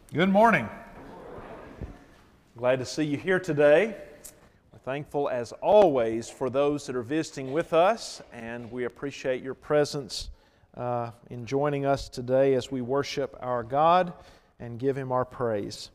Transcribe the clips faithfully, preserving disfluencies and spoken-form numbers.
Good morning. Glad to see you here today. We're thankful, as always, for those that are visiting with us, and we appreciate your presence uh, in joining us today as we worship our God and give Him our praise.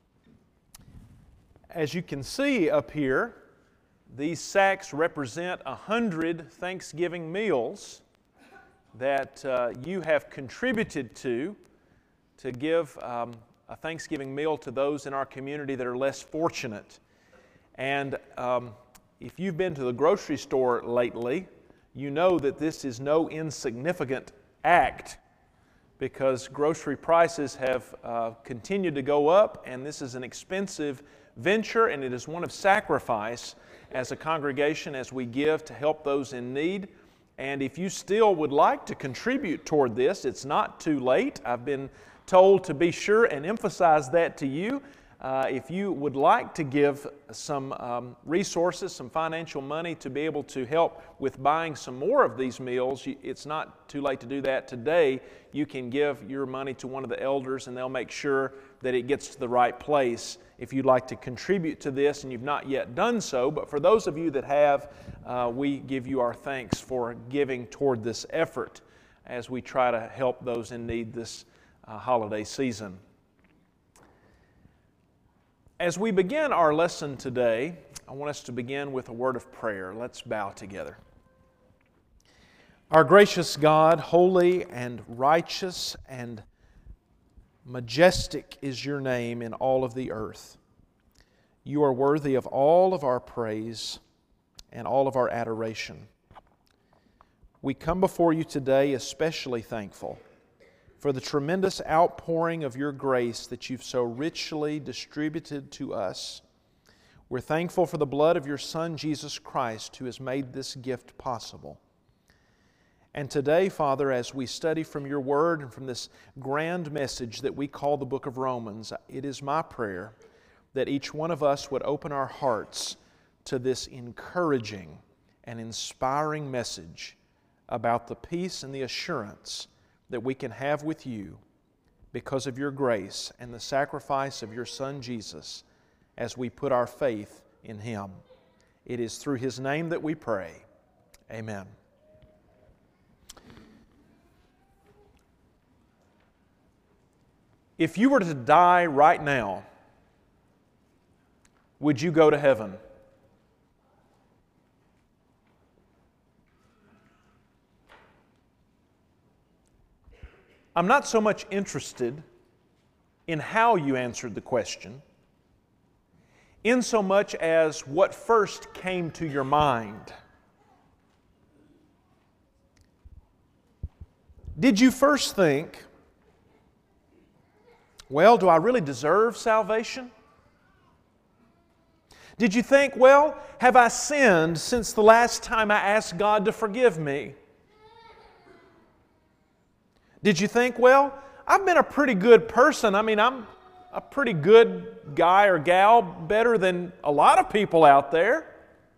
As you can see up here, these sacks represent a hundred Thanksgiving meals that uh, you have contributed to to give um, a Thanksgiving meal to those in our community that are less fortunate. And um, if you've been to the grocery store lately, you know that this is no insignificant act because grocery prices have uh, continued to go up, and this is an expensive venture, and it is one of sacrifice as a congregation as we give to help those in need. And if you still would like to contribute toward this, it's not too late. I've been told to be sure and emphasize that to you. Uh, if you would like to give some um, resources, some financial money to be able to help with buying some more of these meals, you, it's not too late to do that today. You can give your money to one of the elders and they'll make sure that it gets to the right place if you'd like to contribute to this and you've not yet done so. But for those of you that have, uh, we give you our thanks for giving toward this effort as we try to help those in need this uh, holiday season. As we begin our lesson today, I want us to begin with a word of prayer. Let's bow together. Our gracious God, holy and righteous and majestic is your name in all of the earth. You are worthy of all of our praise and all of our adoration. We come before you today especially thankful for the tremendous outpouring of your grace that you've so richly distributed to us. We're thankful for the blood of your Son, Jesus Christ, who has made this gift possible. And today, Father, as we study from your Word and from this grand message that we call the book of Romans, it is my prayer that each one of us would open our hearts to this encouraging and inspiring message about the peace and the assurance that we can have with you because of your grace and the sacrifice of your Son Jesus as we put our faith in Him. It is through His name that we pray. Amen. If you were to die right now, would you go to heaven? I'm not so much interested in how you answered the question, in so much as what first came to your mind. Did you first think, well, do I really deserve salvation? Did you think, well, have I sinned since the last time I asked God to forgive me? Did you think, well, I've been a pretty good person. I mean, I'm a pretty good guy or gal, better than a lot of people out there.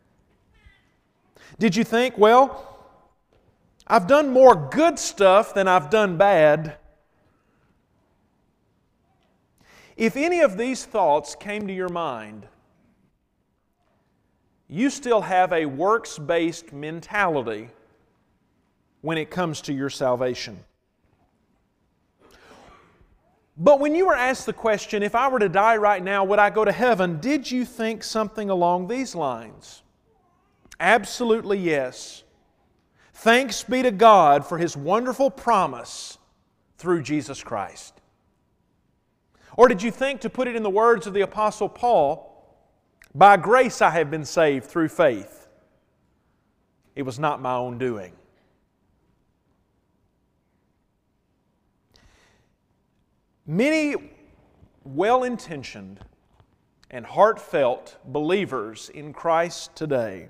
Did you think, well, I've done more good stuff than I've done bad? If any of these thoughts came to your mind, you still have a works-based mentality when it comes to your salvation. But when you were asked the question, if I were to die right now, would I go to heaven? Did you think something along these lines? Absolutely yes. Thanks be to God for His wonderful promise through Jesus Christ. Or did you think, to put it in the words of the Apostle Paul, by grace I have been saved through faith. It was not my own doing. Many well-intentioned and heartfelt believers in Christ today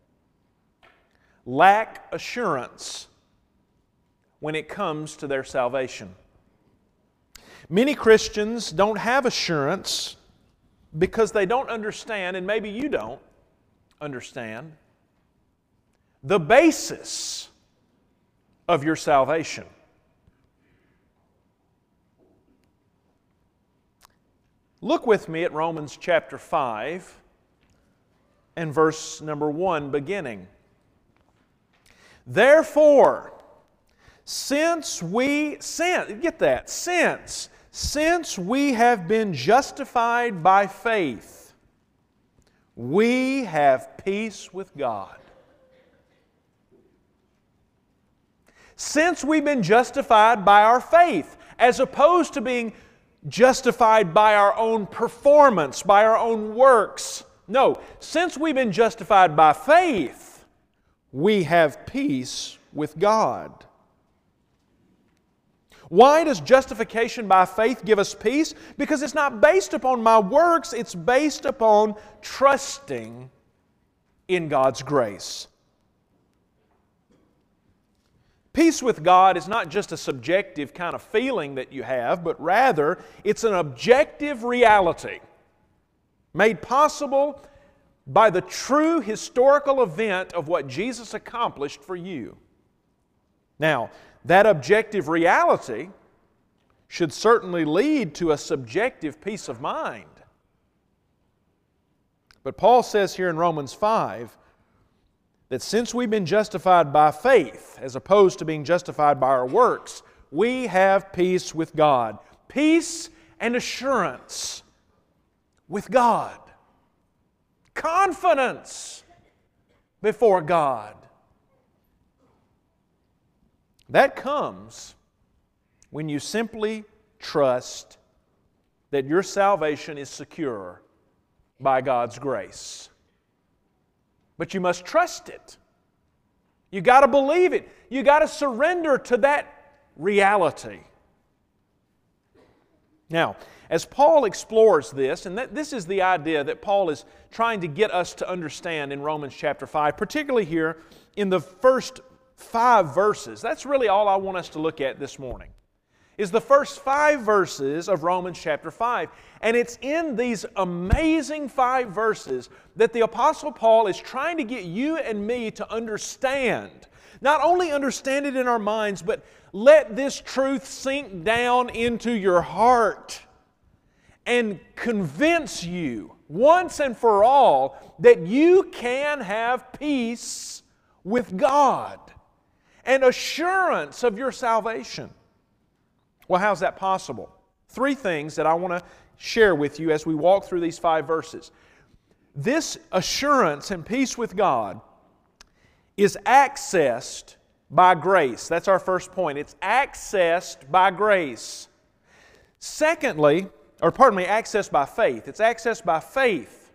lack assurance when it comes to their salvation. Many Christians don't have assurance because they don't understand, and maybe you don't understand, the basis of your salvation. Look with me at Romans chapter five and verse number one beginning. Therefore, since we, since, get that, since, since we have been justified by faith, we have peace with God. Since we've been justified by our faith, as opposed to being justified by our own performance, by our own works. No, since we've been justified by faith, we have peace with God. Why does justification by faith give us peace? Because it's not based upon my works, it's based upon trusting in God's grace. Peace with God is not just a subjective kind of feeling that you have, but rather it's an objective reality made possible by the true historical event of what Jesus accomplished for you. Now, that objective reality should certainly lead to a subjective peace of mind. But Paul says here in Romans five that since we've been justified by faith, as opposed to being justified by our works, we have peace with God. Peace and assurance with God. Confidence before God. That comes when you simply trust that your salvation is secure by God's grace. But you must trust it. You got to believe it. You got to surrender to that reality. Now, as Paul explores this, and that, this is the idea that Paul is trying to get us to understand in Romans chapter five, particularly here in the first five verses. That's really all I want us to look at this morning, is the first five verses of Romans chapter five. And it's in these amazing five verses that the Apostle Paul is trying to get you and me to understand. Not only understand it in our minds, but let this truth sink down into your heart and convince you once and for all that you can have peace with God and assurance of your salvation. Well, how's that possible? Three things that I want to share with you as we walk through these five verses. This assurance and peace with God is accessed by grace. That's our first point. It's accessed by grace. Secondly, or pardon me, accessed by faith. It's accessed by faith.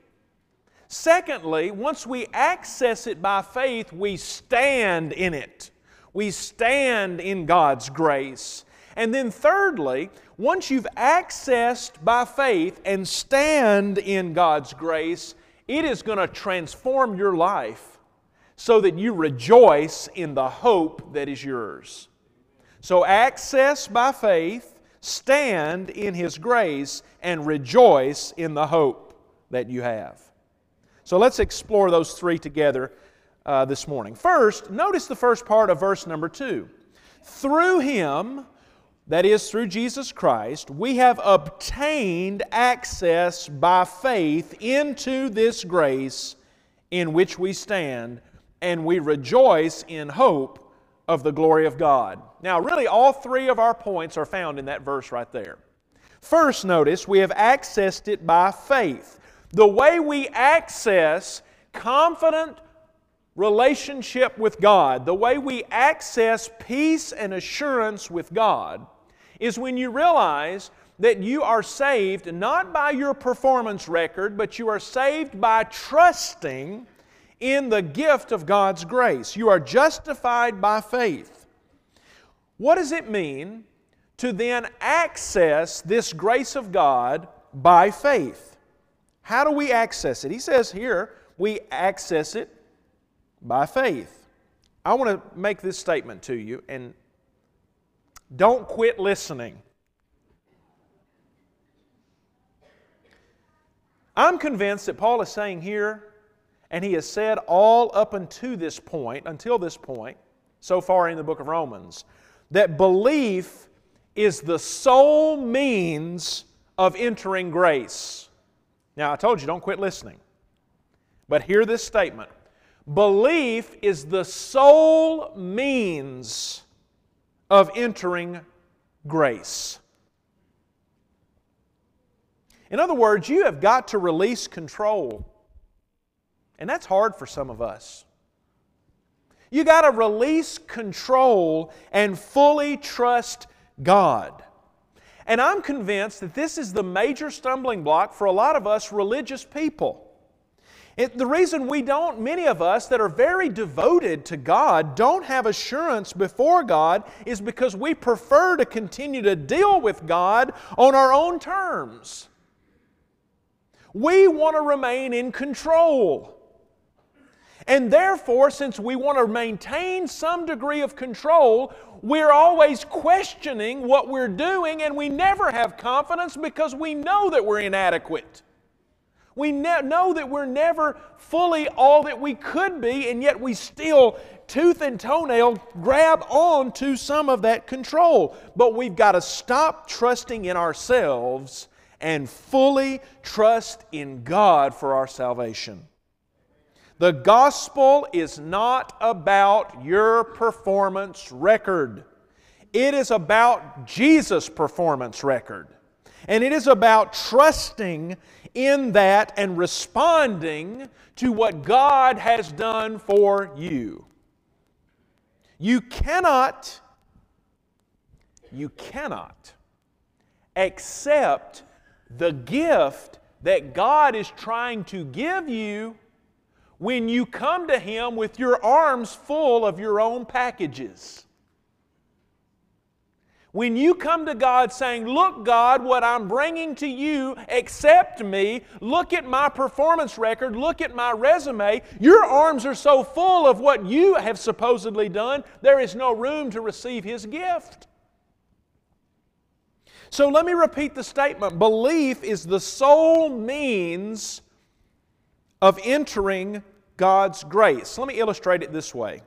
Secondly, once we access it by faith, we stand in it. We stand in God's grace. And then thirdly, once you've accessed by faith and stand in God's grace, it is going to transform your life so that you rejoice in the hope that is yours. So access by faith, stand in His grace, and rejoice in the hope that you have. So let's explore those three together uh, this morning. First, notice the first part of verse number two. Through Him, that is, through Jesus Christ, we have obtained access by faith into this grace in which we stand, and we rejoice in hope of the glory of God. Now, really, all three of our points are found in that verse right there. First, notice, we have accessed it by faith. The way we access confident relationship with God, the way we access peace and assurance with God, is when you realize that you are saved not by your performance record, but you are saved by trusting in the gift of God's grace. You are justified by faith. What does it mean to then access this grace of God by faith? How do we access it? He says here, we access it by faith. I want to make this statement to you, and don't quit listening. I'm convinced that Paul is saying here, and he has said all up until this point, until this point, so far in the book of Romans, that belief is the sole means of entering grace. Now, I told you, don't quit listening. But hear this statement. Belief is the sole means of entering grace. In other words, you have got to release control. And that's hard for some of us. You got to release control and fully trust God. And I'm convinced that this is the major stumbling block for a lot of us religious people. It, the reason we don't, many of us that are very devoted to God, don't have assurance before God is because we prefer to continue to deal with God on our own terms. We want to remain in control. And therefore, since we want to maintain some degree of control, we're always questioning what we're doing, and we never have confidence because we know that we're inadequate. We ne- know that we're never fully all that we could be, and yet we still, tooth and toenail, grab on to some of that control. But we've got to stop trusting in ourselves and fully trust in God for our salvation. The gospel is not about your performance record. It is about Jesus' performance record. And it is about trusting in that and responding to what God has done for you. You cannot, you cannot accept the gift that God is trying to give you when you come to Him with your arms full of your own packages. When you come to God saying, look, God, what I'm bringing to you, accept me, look at my performance record, look at my resume, your arms are so full of what you have supposedly done, there is no room to receive His gift. So let me repeat the statement. Belief is the sole means of entering God's grace. Let me illustrate it this way.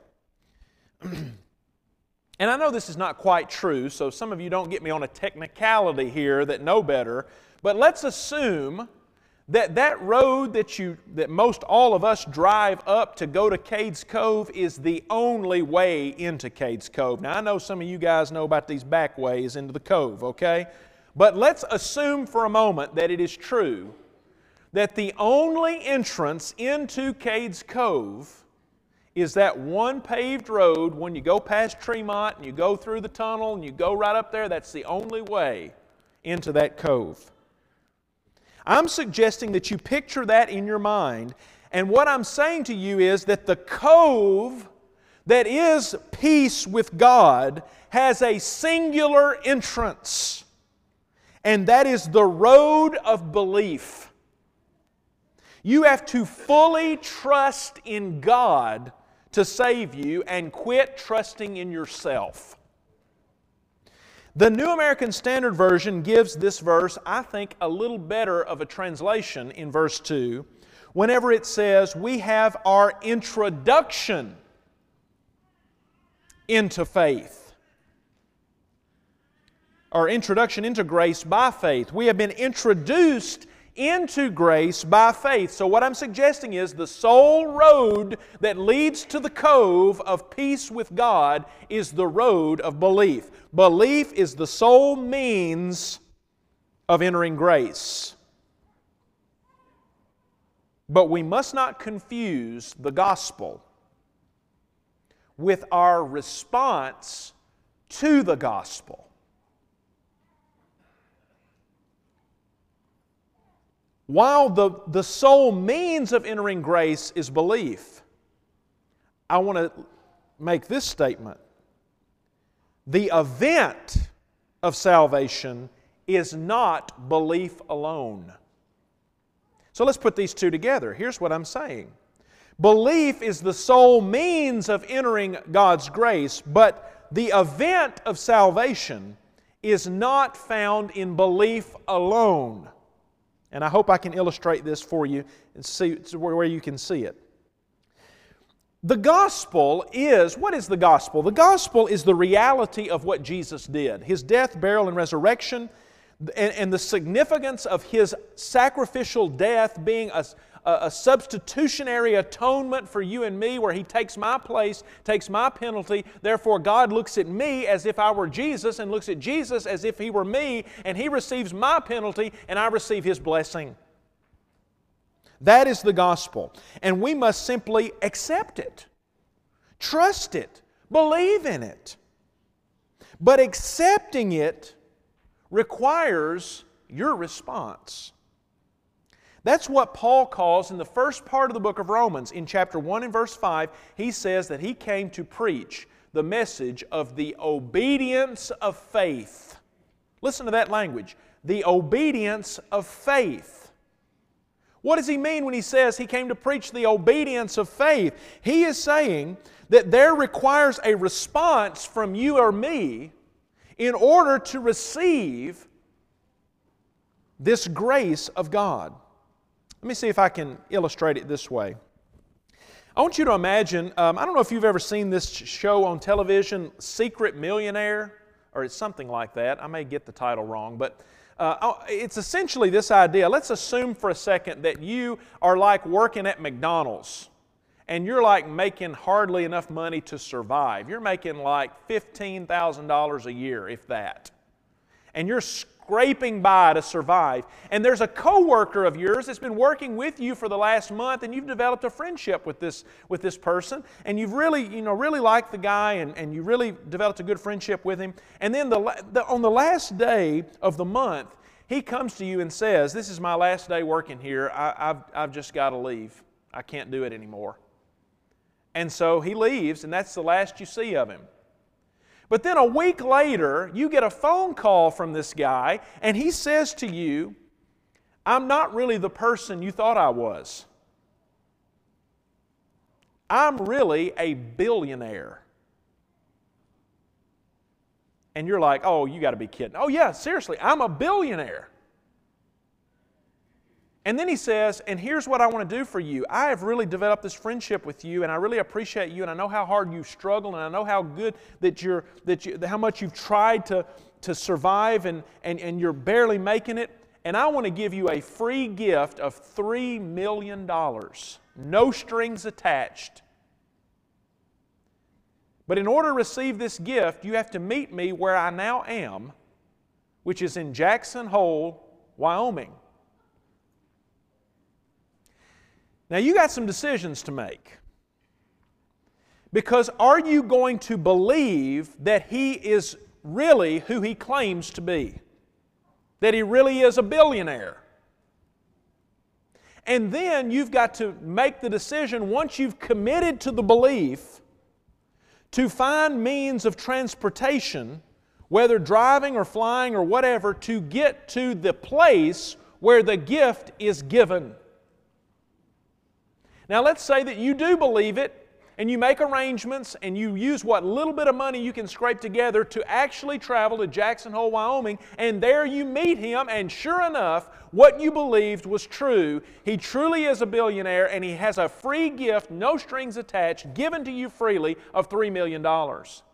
And I know this is not quite true, so some of you don't get me on a technicality here that know better, but let's assume that that road that you that most all of us drive up to go to Cades Cove is the only way into Cades Cove. Now, I know some of you guys know about these back ways into the cove, okay? But let's assume for a moment that it is true that the only entrance into Cades Cove is that one paved road. When you go past Tremont and you go through the tunnel and you go right up there, that's the only way into that cove. I'm suggesting that you picture that in your mind, and what I'm saying to you is that the cove that is peace with God has a singular entrance, and that is the road of belief. You have to fully trust in God to save you and quit trusting in yourself. The New American Standard Version gives this verse, I think, a little better of a translation in verse two, whenever it says, we have our introduction into faith. Our introduction into grace by faith. We have been introduced into grace by faith. So what I'm suggesting is the sole road that leads to the cove of peace with God is the road of belief. Belief is the sole means of entering grace. But we must not confuse the gospel with our response to the gospel. While the, the sole means of entering grace is belief, I want to make this statement. The event of salvation is not belief alone. So let's put these two together. Here's what I'm saying. Belief is the sole means of entering God's grace, but the event of salvation is not found in belief alone. And I hope I can illustrate this for you and see where you can see it. The gospel is, what is the gospel? The gospel is the reality of what Jesus did. His death, burial, and resurrection. and, and the significance of His sacrificial death being a, a, a substitutionary atonement for you and me, where He takes my place, takes my penalty. Therefore, God looks at me as if I were Jesus, and looks at Jesus as if He were me, and He receives my penalty, and I receive His blessing. That is the gospel. And we must simply accept it, trust it, believe in it. But accepting it requires your response. That's what Paul calls in the first part of the book of Romans. In chapter one and verse five, he says that he came to preach the message of the obedience of faith. Listen to that language. The obedience of faith. What does he mean when he says he came to preach the obedience of faith? He is saying that there requires a response from you or me in order to receive this grace of God. Let me see if I can illustrate it this way. I want you to imagine, um, I don't know if you've ever seen this show on television, Secret Millionaire, or it's something like that. I may get the title wrong, but uh, it's essentially this idea. Let's assume for a second that you are like working at McDonald's, and you're like making hardly enough money to survive. You're making like fifteen thousand dollars a year, if that. And you're scraping by to survive. And there's a coworker of yours that's been working with you for the last month, and you've developed a friendship with this, with this person, and you've really, you know, really liked the guy, and, and you really developed a good friendship with him. And then the, the, on the last day of the month, he comes to you and says, "This is my last day working here. I, I've, I've just got to leave. I can't do it anymore." And so he leaves, and that's the last you see of him. But then a week later, you get a phone call from this guy, and he says to you, "I'm not really the person you thought I was. I'm really a billionaire." And you're like, "Oh, you got to be kidding." "Oh yeah, seriously, I'm a billionaire." And then he says, "And here's what I want to do for you. I have really developed this friendship with you, and I really appreciate you, and I know how hard you've struggled, and I know how good that you're, that you, how much you've tried to, to survive, and, and, and you're barely making it. And I want to give you a free gift of three million dollars, no strings attached. But in order to receive this gift, you have to meet me where I now am, which is in Jackson Hole, Wyoming. Now, you got some decisions to make. Because are you going to believe that he is really who he claims to be? That he really is a billionaire? And then you've got to make the decision, once you've committed to the belief, to find means of transportation, whether driving or flying or whatever, to get to the place where the gift is given. Now let's say that you do believe it, and you make arrangements, and you use what little bit of money you can scrape together to actually travel to Jackson Hole, Wyoming, and there you meet him, and sure enough, what you believed was true. He truly is a billionaire, and he has a free gift, no strings attached, given to you freely of three million dollars.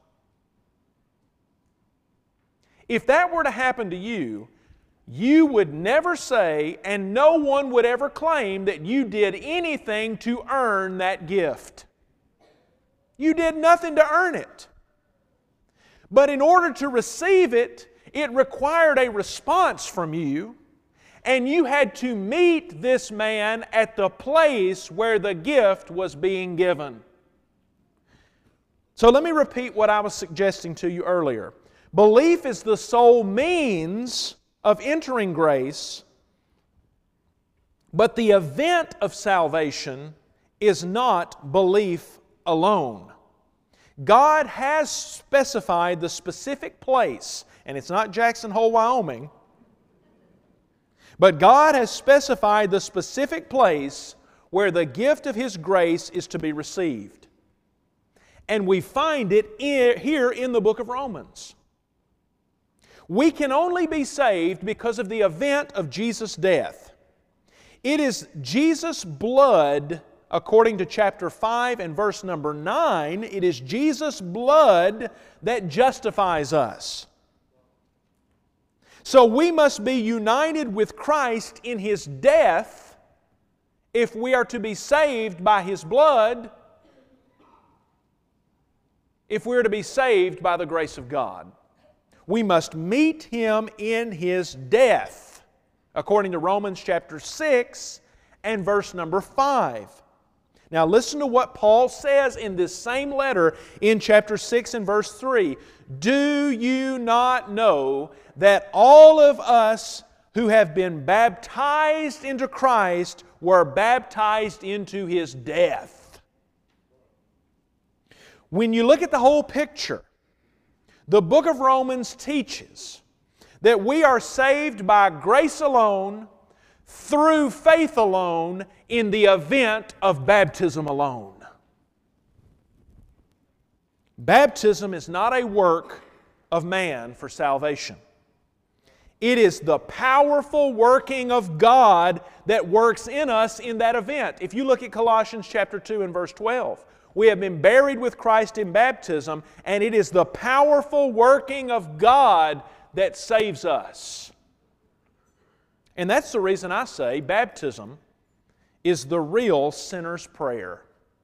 If that were to happen to you, you would never say, and no one would ever claim, that you did anything to earn that gift. You did nothing to earn it. But in order to receive it, it required a response from you, and you had to meet this man at the place where the gift was being given. So let me repeat what I was suggesting to you earlier. Belief is the sole means of entering grace, but the event of salvation is not belief alone. God has specified the specific place, and it's not Jackson Hole, Wyoming, but God has specified the specific place where the gift of His grace is to be received. And we find it in, here in the book of Romans. We can only be saved because of the event of Jesus' death. It is Jesus' blood, according to chapter five and verse number nine, it is Jesus' blood that justifies us. So we must be united with Christ in His death if we are to be saved by His blood, if we are to be saved by the grace of God. We must meet Him in His death, according to Romans chapter six and verse number five. Now listen to what Paul says in this same letter in chapter six and verse three. Do you not know that all of us who have been baptized into Christ were baptized into His death? When you look at the whole picture, the book of Romans teaches that we are saved by grace alone, through faith alone, in the event of baptism alone. Baptism is not a work of man for salvation. It is the powerful working of God that works in us in that event. If you look at Colossians chapter two and verse twelve, we have been buried with Christ in baptism, and it is the powerful working of God that saves us. And that's the reason I say baptism is the real sinner's prayer.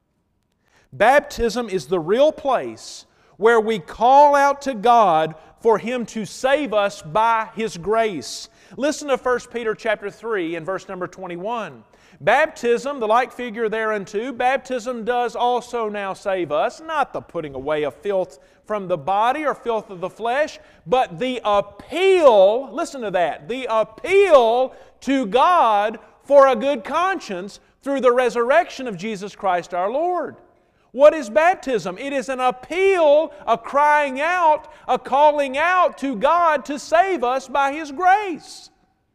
Baptism is the real place where we call out to God for Him to save us by His grace. Listen to First Peter chapter three and verse number twenty-one. Baptism, the like figure thereunto, baptism does also now save us, not the putting away of filth from the body or filth of the flesh, but the appeal, listen to that, the appeal to God for a good conscience through the resurrection of Jesus Christ our Lord. What is baptism? It is an appeal, a crying out, a calling out to God to save us by His grace.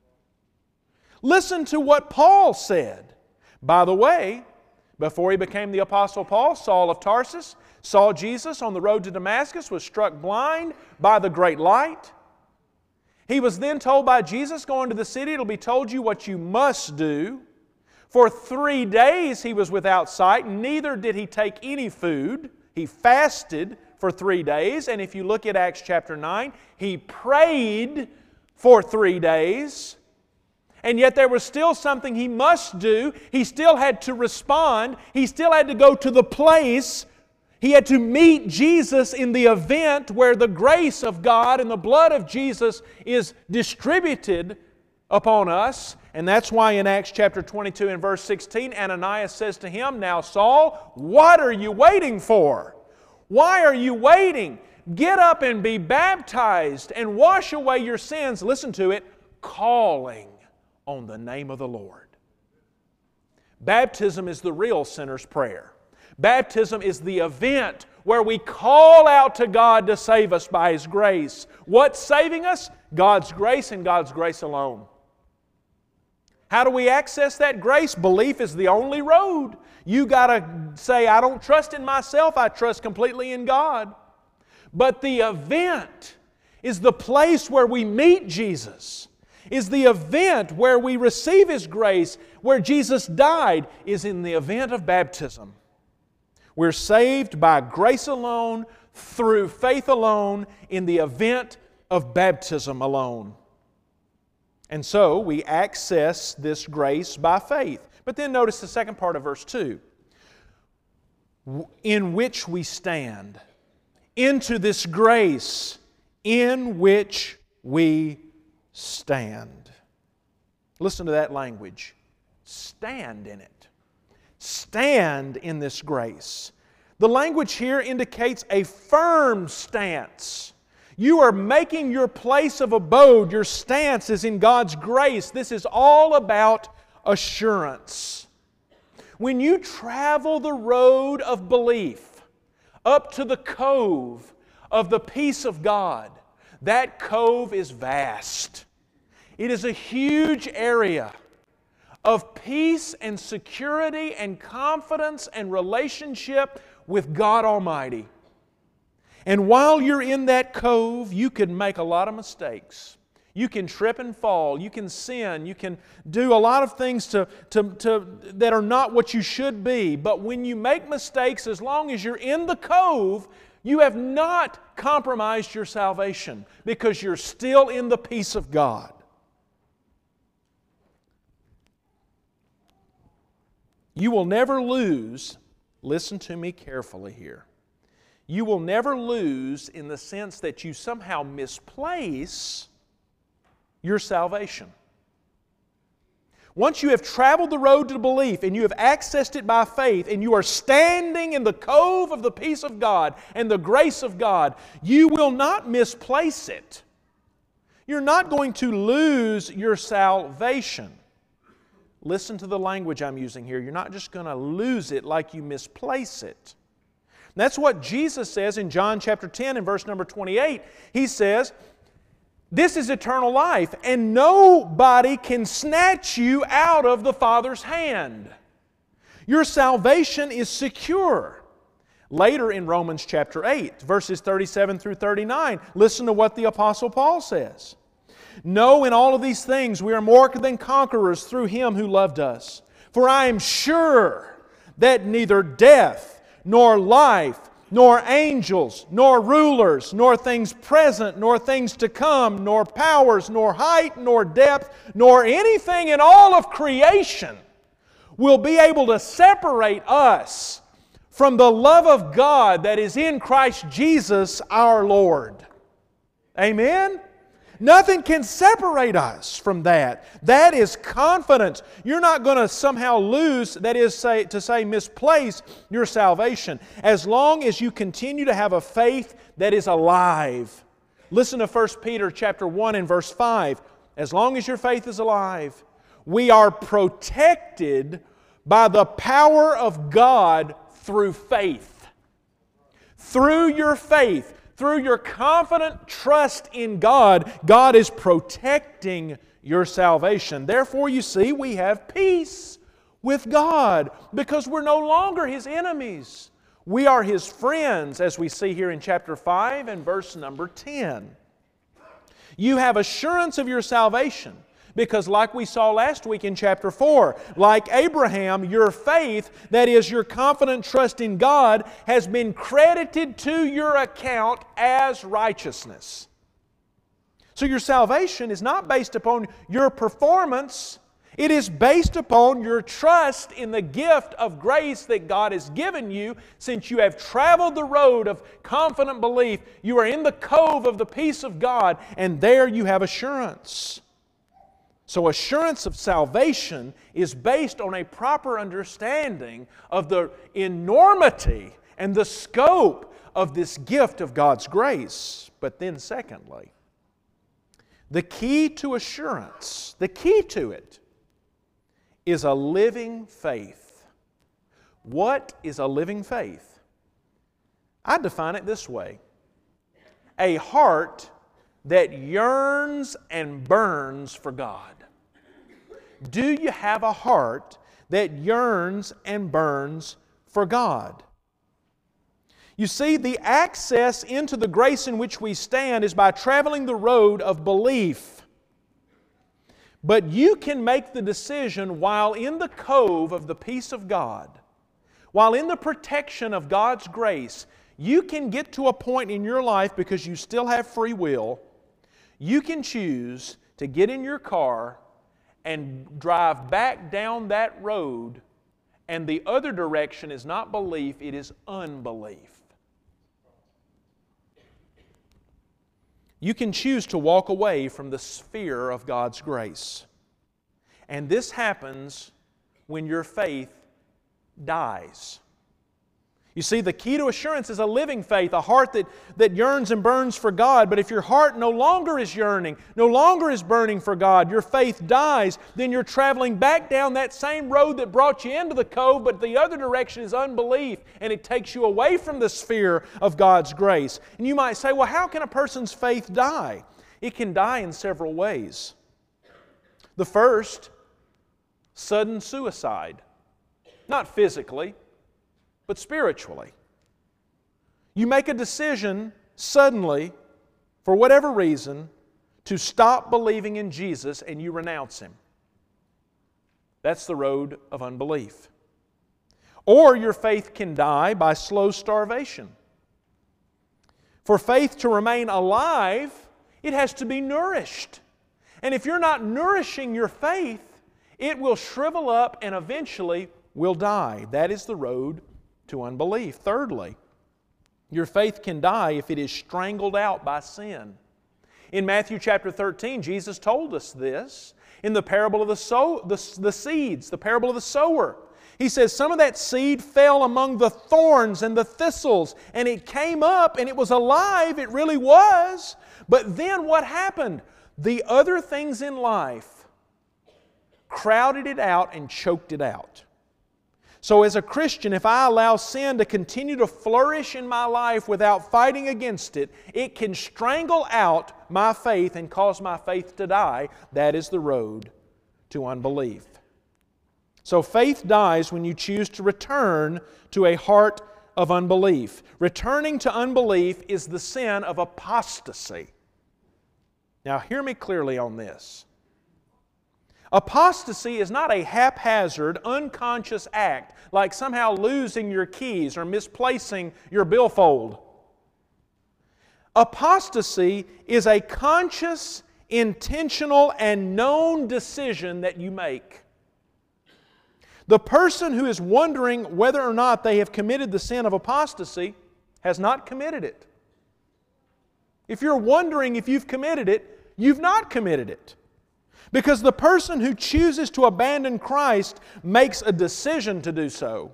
Listen to what Paul said. By the way, before he became the Apostle Paul, Saul of Tarsus saw Jesus on the road to Damascus, was struck blind by the great light. He was then told by Jesus, go into the city, it'll be told you what you must do. For three days he was without sight, neither did he take any food. He fasted for three days, and if you look at Acts chapter nine, he prayed for three days. And yet there was still something he must do. He still had to respond. He still had to go to the place. He had to meet Jesus in the event where the grace of God and the blood of Jesus is distributed upon us. And that's why in Acts chapter twenty-two and verse sixteen, Ananias says to him, now Saul, what are you waiting for? Why are you waiting? Get up and be baptized and wash away your sins. Listen to it, calling on the name of the Lord. Baptism is the real sinner's prayer. Baptism is the event where we call out to God to save us by His grace. What's saving us? God's grace and God's grace alone. How do we access that grace? Belief is the only road. You got to say, I don't trust in myself, I trust completely in God. But the event is the place where we meet Jesus, is the event where we receive His grace, where Jesus died, is in the event of baptism. We're saved by grace alone, through faith alone, in the event of baptism alone. And so we access this grace by faith. But then notice the second part of verse two. In which we stand. Into this grace in which we stand. Listen to that language. Stand in it. Stand in this grace. The language here indicates a firm stance. You are making your place of abode. Your stance is in God's grace. This is all about assurance. When you travel the road of belief up to the cove of the peace of God, that cove is vast. It is a huge area of peace and security and confidence and relationship with God Almighty. And while you're in that cove, you can make a lot of mistakes. You can trip and fall. You can sin. You can do a lot of things to, to, to, that are not what you should be. But when you make mistakes, as long as you're in the cove, You have not compromised your salvation because you're still in the peace of God. You will never lose, listen to me carefully here, you will never lose in the sense that you somehow misplace your salvation. Once you have traveled the road to belief and you have accessed it by faith and you are standing in the cove of the peace of God and the grace of God, you will not misplace it. You're not going to lose your salvation. Listen to the language I'm using here. You're not just going to lose it like you misplace it. That's what Jesus says in John chapter ten and verse number twenty-eight. He says, "This is eternal life, and nobody can snatch you out of the Father's hand." Your salvation is secure. Later in Romans chapter eight, verses thirty-seven through thirty-nine, listen to what the Apostle Paul says. "No, in all of these things we are more than conquerors through Him who loved us. For I am sure that neither death, nor life, nor angels, nor rulers, nor things present, nor things to come, nor powers, nor height, nor depth, nor anything in all of creation will be able to separate us from the love of God that is in Christ Jesus our Lord." Amen? Nothing can separate us from that. That is confidence. You're not going to somehow lose, that is say, to say misplace your salvation, as long as you continue to have a faith that is alive. Listen to First Peter chapter one and verse five. As long as your faith is alive, we are protected by the power of God through faith. Through your faith, through your confident trust in God, God is protecting your salvation. Therefore, you see, we have peace with God because we're no longer His enemies. We are His friends, as we see here in chapter five and verse number ten. You have assurance of your salvation because, like we saw last week in chapter four, like Abraham, your faith, that is your confident trust in God, has been credited to your account as righteousness. So your salvation is not based upon your performance. It is based upon your trust in the gift of grace that God has given you. Since you have traveled the road of confident belief, you are in the cove of the peace of God, and there you have assurance. So assurance of salvation is based on a proper understanding of the enormity and the scope of this gift of God's grace. But then secondly, the key to assurance, the key to it, is a living faith. What is a living faith? I define it this way: a heart that yearns and burns for God. Do you have a heart that yearns and burns for God? You see, the access into the grace in which we stand is by traveling the road of belief. But you can make the decision while in the cove of the peace of God, while in the protection of God's grace, you can get to a point in your life, because you still have free will, you can choose to get in your car and drive back down that road, and the other direction is not belief, it is unbelief. You can choose to walk away from the sphere of God's grace. And this happens when your faith dies. You see, the key to assurance is a living faith, a heart that, that yearns and burns for God. But if your heart no longer is yearning, no longer is burning for God, your faith dies, then you're traveling back down that same road that brought you into the cove, but the other direction is unbelief, and it takes you away from the sphere of God's grace. And you might say, well, how can a person's faith die? It can die in several ways. The first, sudden suicide. Not physically, but spiritually. You make a decision suddenly, for whatever reason, to stop believing in Jesus, and you renounce Him. That's the road of unbelief. Or your faith can die by slow starvation. For faith to remain alive, it has to be nourished. And if you're not nourishing your faith, it will shrivel up and eventually will die. That is the road to unbelief. Thirdly, your faith can die if it is strangled out by sin. In Matthew chapter thirteen, Jesus told us this in the parable of the, sow, the, the seeds, the parable of the sower. He says, some of that seed fell among the thorns and the thistles, and it came up and it was alive, it really was. But then what happened? The other things in life crowded it out and choked it out. So as a Christian, if I allow sin to continue to flourish in my life without fighting against it, it can strangle out my faith and cause my faith to die. That is the road to unbelief. So faith dies when you choose to return to a heart of unbelief. Returning to unbelief is the sin of apostasy. Now hear me clearly on this. Apostasy is not a haphazard, unconscious act like somehow losing your keys or misplacing your billfold. Apostasy is a conscious, intentional, and known decision that you make. The person who is wondering whether or not they have committed the sin of apostasy has not committed it. If you're wondering if you've committed it, you've not committed it. Because the person who chooses to abandon Christ makes a decision to do so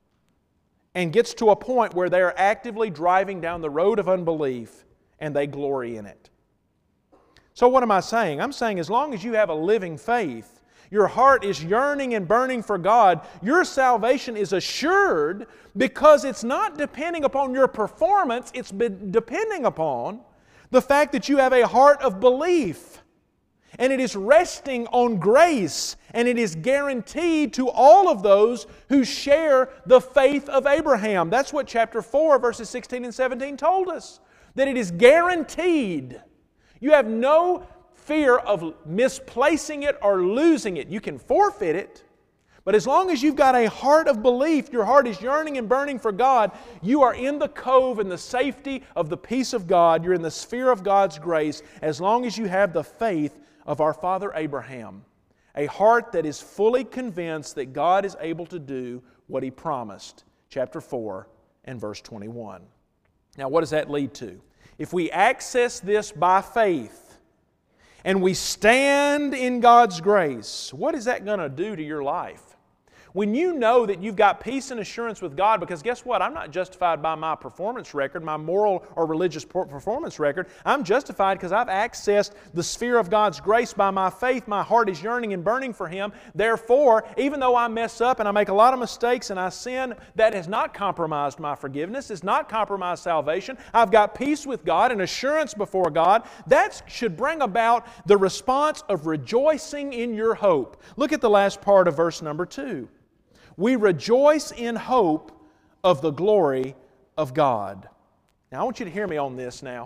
and gets to a point where they are actively driving down the road of unbelief and they glory in it. So what am I saying? I'm saying as long as you have a living faith, your heart is yearning and burning for God, your salvation is assured because it's not depending upon your performance, it's depending upon the fact that you have a heart of belief. And it is resting on grace, and it is guaranteed to all of those who share the faith of Abraham. That's what chapter four, verses sixteen and seventeen told us. That it is guaranteed. You have no fear of misplacing it or losing it. You can forfeit it, but as long as you've got a heart of belief, your heart is yearning and burning for God, you are in the cove and the safety of the peace of God. You're in the sphere of God's grace as long as you have the faith of our father Abraham, a heart that is fully convinced that God is able to do what He promised. Chapter four and verse twenty-one. Now what does that lead to? If we access this by faith and we stand in God's grace, what is that going to do to your life? When you know that you've got peace and assurance with God, because guess what? I'm not justified by my performance record, my moral or religious performance record. I'm justified because I've accessed the sphere of God's grace by my faith. My heart is yearning and burning for Him. Therefore, even though I mess up and I make a lot of mistakes and I sin, that has not compromised my forgiveness. It's not compromised salvation. I've got peace with God and assurance before God. That should bring about the response of rejoicing in your hope. Look at the last part of verse number two. We rejoice in hope of the glory of God. Now I want you to hear me on this now.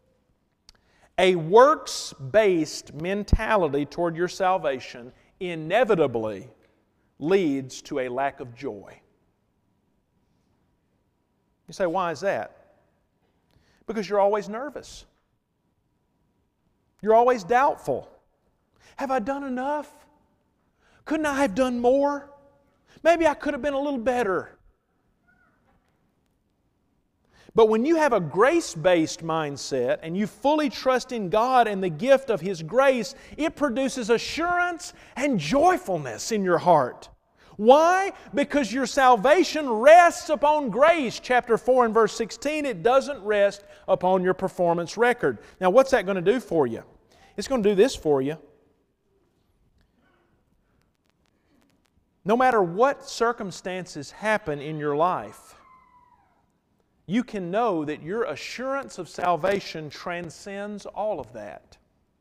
A works-based mentality toward your salvation inevitably leads to a lack of joy. You say, why is that? Because you're always nervous. You're always doubtful. Have I done enough? Couldn't I have done more? Maybe I could have been a little better. But when you have a grace-based mindset and you fully trust in God and the gift of His grace, it produces assurance and joyfulness in your heart. Why? Because your salvation rests upon grace. Chapter four and verse sixteen, it doesn't rest upon your performance record. Now what's that going to do for you? It's going to do this for you. No matter what circumstances happen in your life, you can know that your assurance of salvation transcends all of that.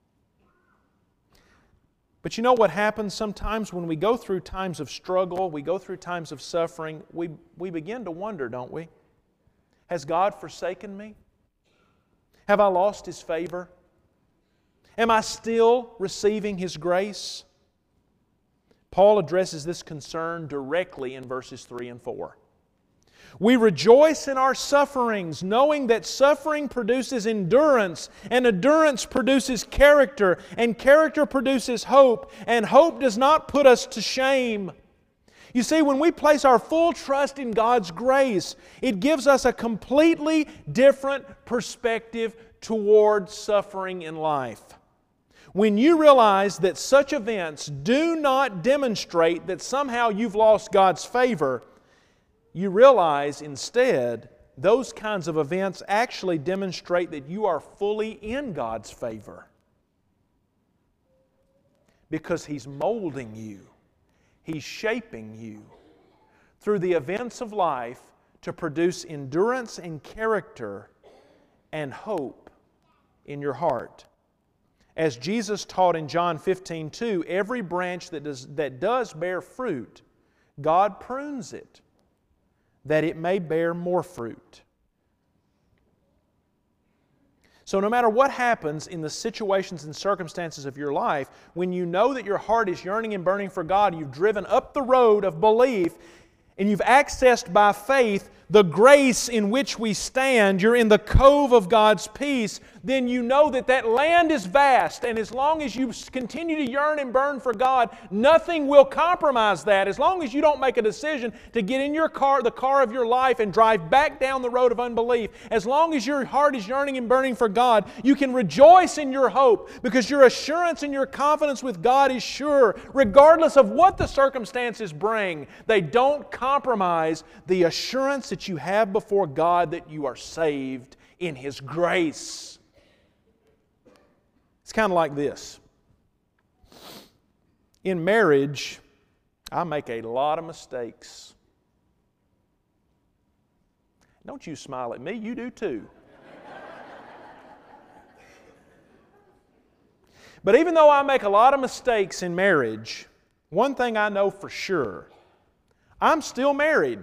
But you know what happens sometimes when we go through times of struggle, we go through times of suffering, we, we begin to wonder, don't we? Has God forsaken me? Have I lost His favor? Am I still receiving His grace? Paul addresses this concern directly in verses three and four. We rejoice in our sufferings, knowing that suffering produces endurance, and endurance produces character, and character produces hope, and hope does not put us to shame. You see, when we place our full trust in God's grace, it gives us a completely different perspective toward suffering in life. When you realize that such events do not demonstrate that somehow you've lost God's favor, you realize instead those kinds of events actually demonstrate that you are fully in God's favor. Because He's molding you. He's shaping you through the events of life to produce endurance and character and hope in your heart. As Jesus taught in John fifteen two, every branch that does, that does bear fruit, God prunes it, that it may bear more fruit. So no matter what happens in the situations and circumstances of your life, when you know that your heart is yearning and burning for God, you've driven up the road of belief, and you've accessed by faith the grace in which we stand, you're in the cove of God's peace, then you know that that land is vast, and as long as you continue to yearn and burn for God, nothing will compromise that. As long as you don't make a decision to get in your car, the car of your life, and drive back down the road of unbelief, as long as your heart is yearning and burning for God, you can rejoice in your hope, because your assurance and your confidence with God is sure, regardless of what the circumstances bring. They don't compromise the assurance that you have before God that you are saved in His grace. It's kind of like this. In marriage, I make a lot of mistakes. Don't you smile at me, you do too. But even though I make a lot of mistakes in marriage, one thing I know for sure, I'm still married.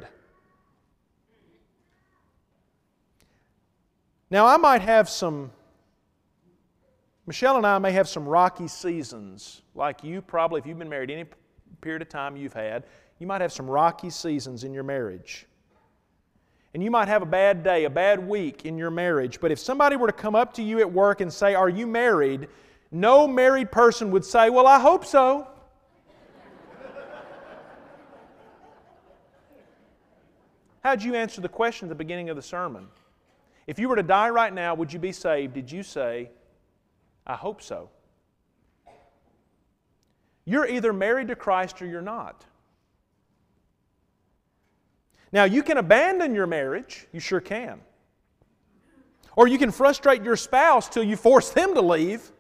Now, I might have some, Michelle and I may have some rocky seasons, like you probably, if you've been married any period of time you've had, you might have some rocky seasons in your marriage. And you might have a bad day, a bad week in your marriage. But if somebody were to come up to you at work and say, "Are you married?" no married person would say, "Well, I hope so." How'd you answer the question at the beginning of the sermon? If you were to die right now, would you be saved? Did you say, "I hope so"? You're either married to Christ or you're not. Now, you can abandon your marriage. You sure can. Or you can frustrate your spouse till you force them to leave.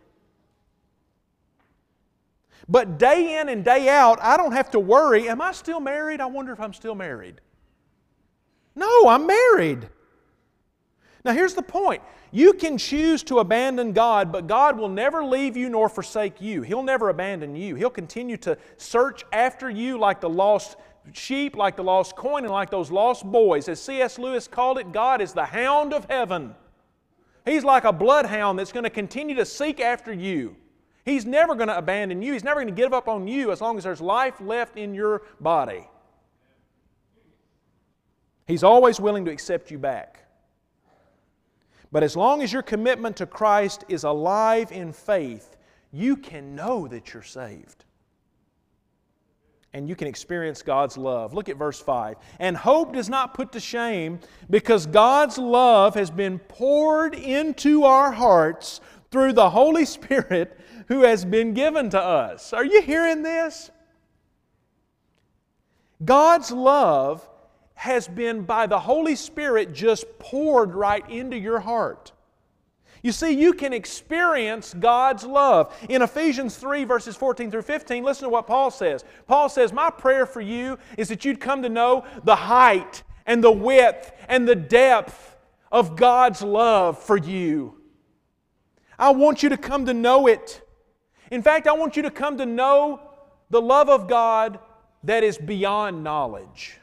But day in and day out, I don't have to worry, am I still married? I wonder if I'm still married. No, I'm married. Now here's the point. You can choose to abandon God, but God will never leave you nor forsake you. He'll never abandon you. He'll continue to search after you like the lost sheep, like the lost coin, and like those lost boys. As C S Lewis called it, God is the hound of heaven. He's like a bloodhound that's going to continue to seek after you. He's never going to abandon you. He's never going to give up on you as long as there's life left in your body. He's always willing to accept you back. But as long as your commitment to Christ is alive in faith, you can know that you're saved. And you can experience God's love. Look at verse five. And hope does not put to shame, because God's love has been poured into our hearts through the Holy Spirit who has been given to us. Are you hearing this? God's love has been by the Holy Spirit just poured right into your heart. You see, you can experience God's love. In Ephesians three, verses fourteen through fifteen, listen to what Paul says. Paul says, "My prayer for you is that you'd come to know the height and the width and the depth of God's love for you. I want you to come to know it. In fact, I want you to come to know the love of God that is beyond knowledge."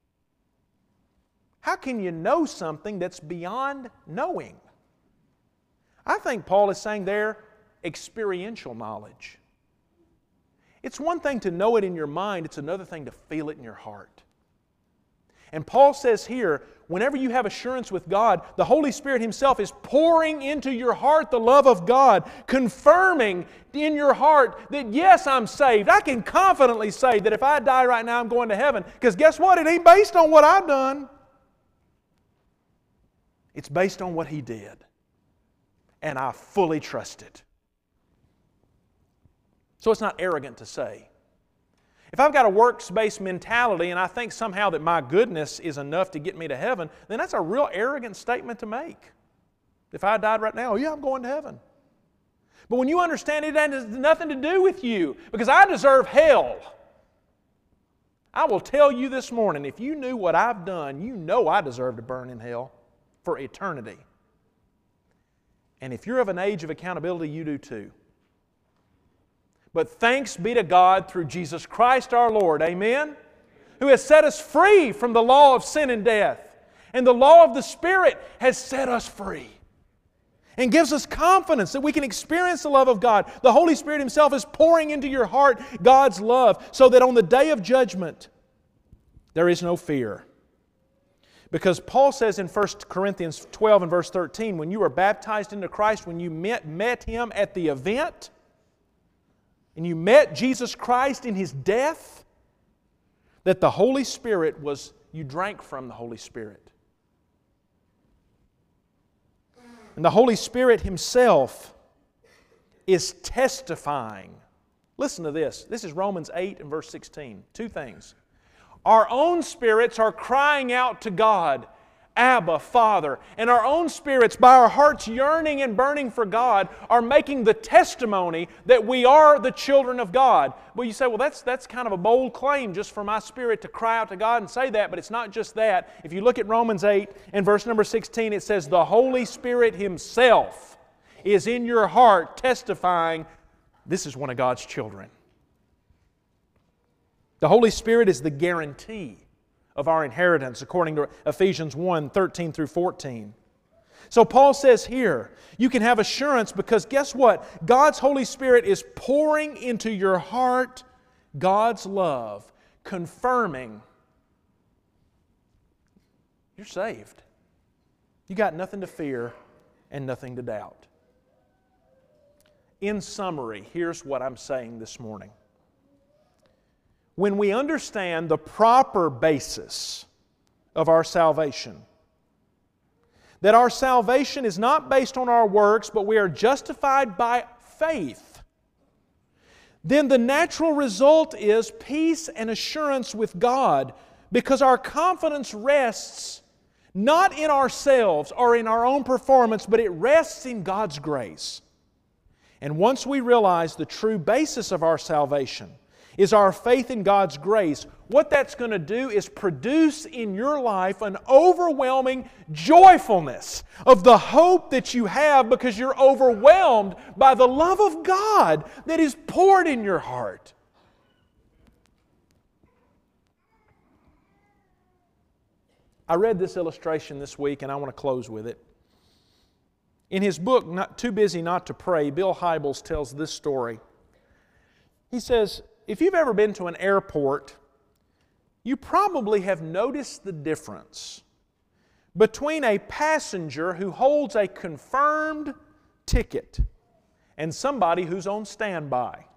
How can you know something that's beyond knowing? I think Paul is saying there, experiential knowledge. It's one thing to know it in your mind, it's another thing to feel it in your heart. And Paul says here, whenever you have assurance with God, the Holy Spirit Himself is pouring into your heart the love of God, confirming in your heart that yes, I'm saved. I can confidently say that if I die right now, I'm going to heaven. Because guess what? It ain't based on what I've done. It's based on what He did. And I fully trust it. So it's not arrogant to say. If I've got a works-based mentality and I think somehow that my goodness is enough to get me to heaven, then that's a real arrogant statement to make. If I died right now, yeah, I'm going to heaven. But when you understand it has nothing to do with you, because I deserve hell. I will tell you this morning, if you knew what I've done, you know I deserve to burn in hell for eternity. And if you're of an age of accountability, you do too. But thanks be to God through Jesus Christ our Lord, amen, who has set us free from the law of sin and death. And the law of the Spirit has set us free and gives us confidence that we can experience the love of God. The Holy Spirit Himself is pouring into your heart God's love so that on the day of judgment there is no fear. Because Paul says in First Corinthians twelve and verse thirteen, when you were baptized into Christ, when you met, met Him at the event, and you met Jesus Christ in His death, that the Holy Spirit was, you drank from the Holy Spirit. And the Holy Spirit Himself is testifying. Listen to this. This is Romans eight and verse sixteen. Two things. Our own spirits are crying out to God, Abba, Father. And our own spirits, by our hearts yearning and burning for God, are making the testimony that we are the children of God. Well, you say, well, that's, that's kind of a bold claim just for my spirit to cry out to God and say that, but it's not just that. If you look at Romans eight and verse number sixteen, it says, the Holy Spirit Himself is in your heart testifying, this is one of God's children. The Holy Spirit is the guarantee of our inheritance, according to Ephesians one, thirteen through fourteen. So Paul says here, you can have assurance because guess what? God's Holy Spirit is pouring into your heart God's love, confirming you're saved. You got nothing to fear and nothing to doubt. In summary, here's what I'm saying this morning. When we understand the proper basis of our salvation, that our salvation is not based on our works, but we are justified by faith, then the natural result is peace and assurance with God, because our confidence rests not in ourselves or in our own performance, but it rests in God's grace. And once we realize the true basis of our salvation is our faith in God's grace, what that's going to do is produce in your life an overwhelming joyfulness of the hope that you have because you're overwhelmed by the love of God that is poured in your heart. I read this illustration this week and I want to close with it. In his book, Not Too Busy Not to Pray, Bill Hybels tells this story. He says, if you've ever been to an airport, you probably have noticed the difference between a passenger who holds a confirmed ticket and somebody who's on standby.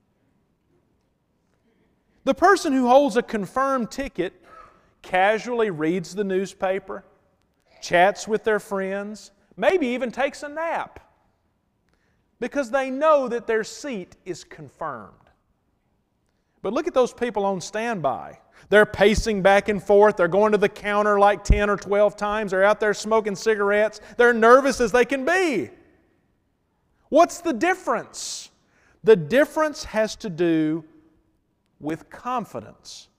The person who holds a confirmed ticket casually reads the newspaper, chats with their friends, maybe even takes a nap because they know that their seat is confirmed. But look at those people on standby. They're pacing back and forth. They're going to the counter like ten or twelve times. They're out there smoking cigarettes. They're nervous as they can be. What's the difference? The difference has to do with confidence.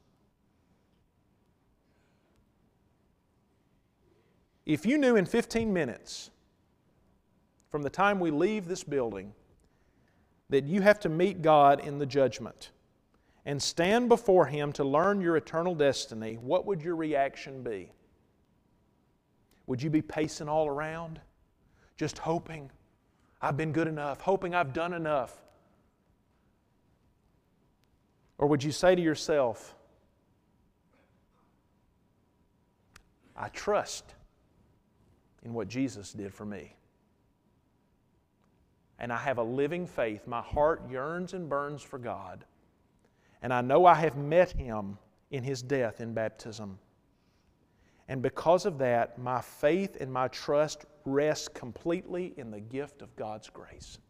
If you knew in fifteen minutes from the time we leave this building that you have to meet God in the judgment and stand before Him to learn your eternal destiny, what would your reaction be? Would you be pacing all around, just hoping I've been good enough, hoping I've done enough? Or would you say to yourself, I trust in what Jesus did for me. And I have a living faith. My heart yearns and burns for God. And I know I have met Him in His death in baptism. And because of that, my faith and my trust rest completely in the gift of God's grace.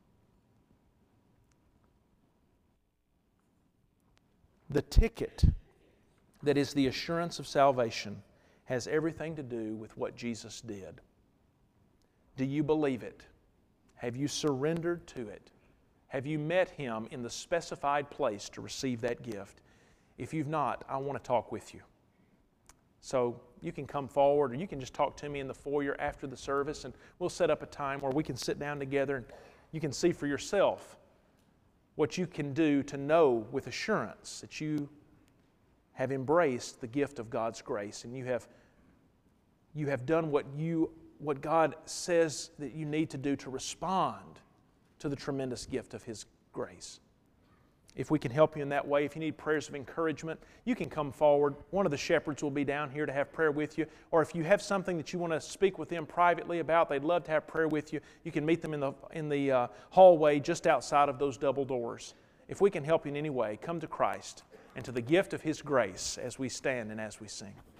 The ticket that is the assurance of salvation has everything to do with what Jesus did. Do you believe it? Have you surrendered to it? Have you met Him in the specified place to receive that gift? If you've not, I want to talk with you. So you can come forward, or you can just talk to me in the foyer after the service, and we'll set up a time where we can sit down together and you can see for yourself what you can do to know with assurance that you have embraced the gift of God's grace, and you have, you have done what, you, what God says that you need to do to respond to the tremendous gift of His grace. If we can help you in that way, if you need prayers of encouragement, you can come forward. One of the shepherds will be down here to have prayer with you. Or if you have something that you want to speak with them privately about, they'd love to have prayer with you, you can meet them in the, in the uh, hallway just outside of those double doors. If we can help you in any way, come to Christ and to the gift of His grace as we stand and as we sing.